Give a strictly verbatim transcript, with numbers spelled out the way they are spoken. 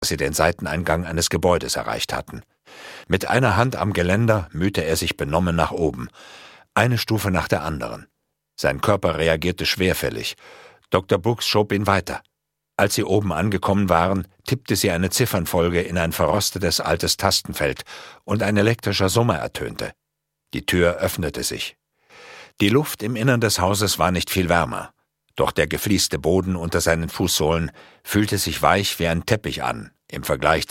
sie den Seiteneingang eines Gebäudes erreicht hatten. Mit einer Hand am Geländer mühte er sich benommen nach oben, eine Stufe nach der anderen. Sein Körper reagierte schwerfällig. Doktor Brooks schob ihn weiter. Als sie oben angekommen waren, tippte sie eine Ziffernfolge in ein verrostetes altes Tastenfeld und ein elektrischer Summer ertönte. Die Tür öffnete sich. Die Luft im Innern des Hauses war nicht viel wärmer, doch der geflieste Boden unter seinen Fußsohlen fühlte sich weich wie ein Teppich an im Vergleich